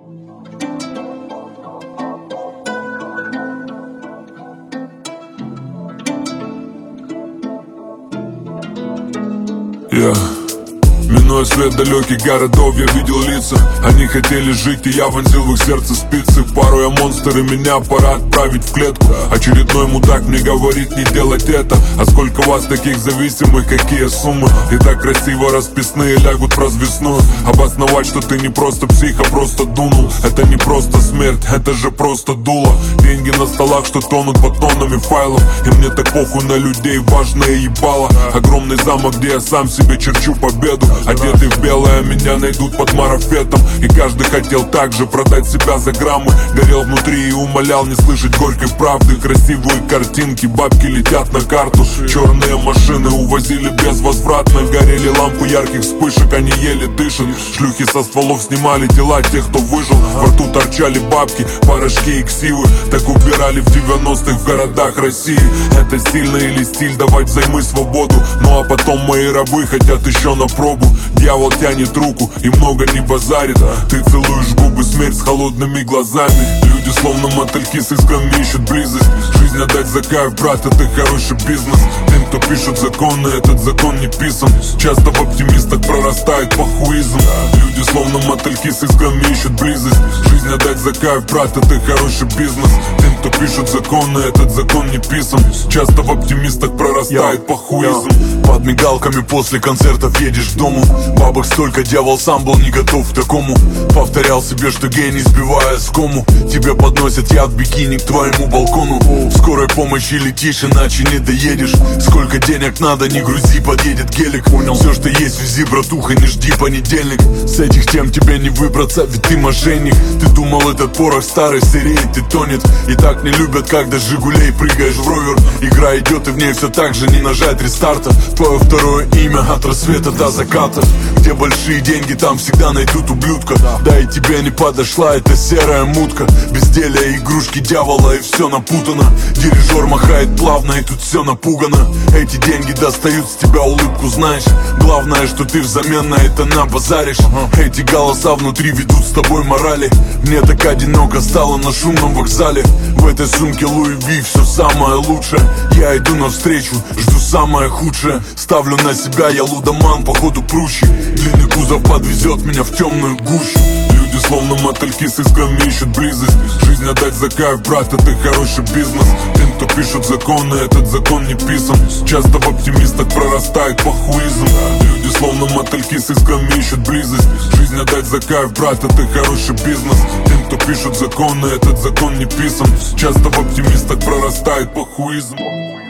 Минуя свет далеких городов, я видел лица. Они хотели жить, и я вонзил в их сердце спицы. Порой я монстр, и меня пора отправить в клетку. Очередной мудак мне говорит не делать это. А сколько вас таких зависимых, какие суммы. И так красиво расписные лягут в развесную. Обосновать, что ты не просто псих, а просто дунул. Это не просто смерть, это же просто дуло. Деньги на столах, что тонут под тоннами файлов. И мне так похуй на людей, важное ебало. Огромный замок, где я сам себе черчу победу. Одетый в белое, меня найдут под марафетом. И каждый хотел также продать себя за граммы. Горел внутри и умолял не слышать горькой правды. Красивые картинки, бабки летят на карту. Черные машины увозили безвозвратно. Горели лампы ярких вспышек, они еле дышат. Шлюхи со стволов снимали тела тех, кто выжил. Во рту торчали бабки, порошки и ксивы. Так убирали в 90-х в городах России. Это сильно или стиль давать взаймы свободу. Ну а потом мои рабы хотят еще на пробу. Дьявол тянет руку и много не базарит. Ты целуешь губы, смерть с холодными глазами. Люди словно мотыльки с искрами ищут близость. Жизнь отдать за кайф, брат, это хороший бизнес. Тем, кто пишет законы, этот закон не писан. Часто в оптимистах прорастает похуизм. Люди словно мотыльки с искрами ищут близость. Жизнь отдать за кайф, брат, это хороший бизнес. Тем, кто пишет законы, этот закон не писан. Часто в оптимистах прорастает похуизм. Под мигалками после концертов едешь к дому. Бабок столько, дьявол сам был не готов к такому. Повторял себе, что гений, сбивая с кому. Тебе подносят яд бикини к твоему балкону. В скорой помощи летишь, иначе не доедешь. Сколько денег надо, не грузи, подъедет гелик. Понял, все, что есть, вези, братуха, не жди понедельник. С этих тем тебе не выбраться, ведь ты мошенник. Ты думал, этот порох старый сыреет и тонет. И так не любят, когда с Жигулей прыгаешь в ровер. Игра идет, и в ней все так же, не нажать рестарта. Твое второе имя от рассвета до заката. Где большие деньги, там всегда найдут ублюдка. Да и тебе не подошла эта серая мутка. Безделие, игрушки дьявола, и все напутано. Дирижер махает плавно, и тут все напугано. Эти деньги достают с тебя улыбку, знаешь. Главное, что ты взамен на это набазаришь. Эти голоса внутри ведут с тобой морали. Мне так одиноко стало на шумном вокзале. В этой сумке Луи Ви все самое лучшее. Я иду навстречу, жду самое худшее. Ставлю на себя, я лудоман, походу круче. Длинный кузов подвезет меня в темную гущу. Люди словно мотыльки с искрами ищут близость. Жизнь отдать за кайф, брат, это хороший бизнес. Тем, кто пишет законы, этот закон не писан. Часто в оптимистах прорастает похуизм. Люди словно мотыльки с искрами ищут близость. Жизнь отдать за кайф, брат, это хороший бизнес. Тем, кто пишет законы, этот закон не писан. Часто в оптимистах прорастает похуизм.